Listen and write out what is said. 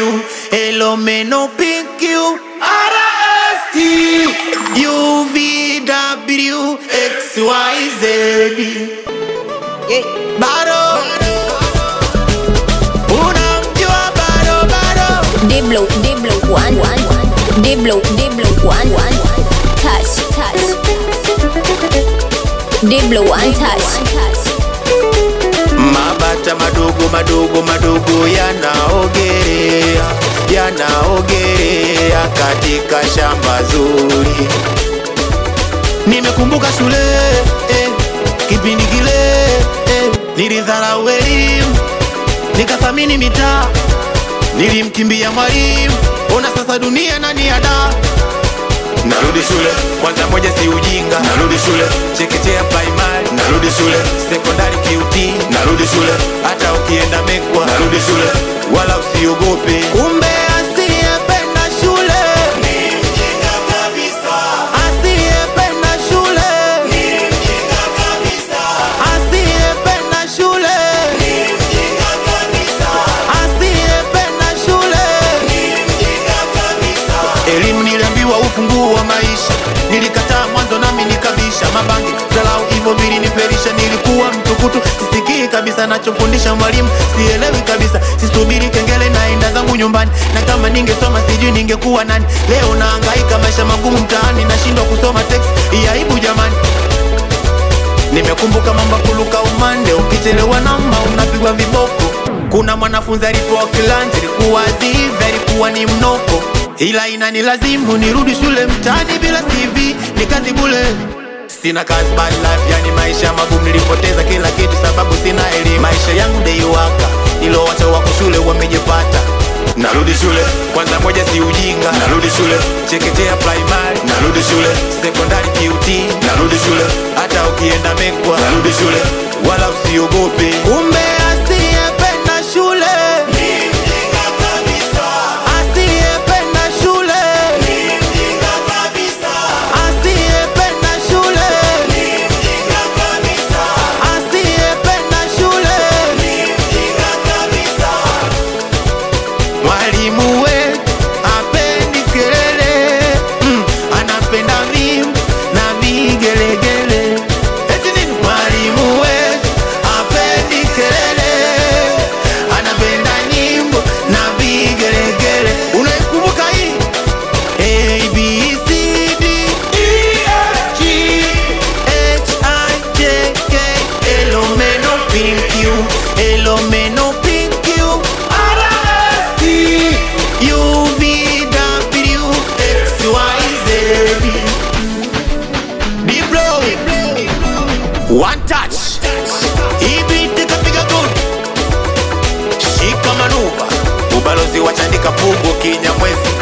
Elomeno PQ RST UVW XYZ. Bado unamjua bado Diblo one touch Diblo one touch. Mabata madogo yanaogelea katika shamba zuri. Nimekumbuka shule kipindi kile nilidharau elimu, nikathamini mitaa, nilimkimbia mwalimu. Ona sasa dunia nani ada. Narudi shule, kwanza moja si ujinga. Narudi shule, chekechea primary. Narudi shule, sekondari QT. Narudi shule, hata ukienda Mekwa. Narudi shule, wala usiogope. Kumbe asiyependa shule ni mjinga kabisa. Asiyependa shule ni mjinga kabisa. Asiyependa shule ni mjinga kabisa. Asiyependa shule ni mjinga kabisa. Elimu niliambiwa ufunguo wa maisha, nilikataa mwanzo nami nikabisha. Mabangi zalau hivyo viliniferisha, nilikuwa mtukutu, sisikii kabisa nachofundisha mwalimu, sielewi kabisa, sisubiri kengele naenda zangu nyumbani. Na kama ningesoma sijui ningekuwa nani. Leo nahangaika maisha magumu mtaani, nashindwa kusoma text, aibu jamani. Nimekumbuka mambo kuluka umande, ukichelewa namba unapigwa viboko. Kuna mwanafunzi alipewa kilanje, ilikuwa zive, ilikuwa ni mnoko, ila inanilazimu nirudi shule. Mtaani bila CV ni kazi bure. Sina kazi bad life, yani maisha magumu, nilipoteza kila kitu sababu sina elimu. Maisha yangu day waka, nilowacha wako shule wamejipata. Narudi shule, kwanza moja si ujinga. Narudi shule, chekechea primary. Narudi shule, sekondari QT. Narudi shule, hata ukienda Mekwa. Narudi shule, wala usiogope. Kumbe asiyependa shule ni mjinga kabisa. Asiyependa shule ni mjinga kabisa. Asiyependa shule ni mjinga kabisa. Asiyependa shule ni mjinga kabisa. Mwalimu wetu hapendi kelele, anapenda mimbo na vigelegele. Eti nini? Mwalimu wetu hapendi kelele, anapenda nyimbo na vigelegele. Unaikumbuka hii? A, B, C, D, E, F, G, H, I, J, K. Elomeno PQ, Elomeno PQ RST UVW XYZ. Diblo one touch. Ibiti kapiga good. Shika manuva, ubalozi wa Chandika Pugu Kinyamwezi.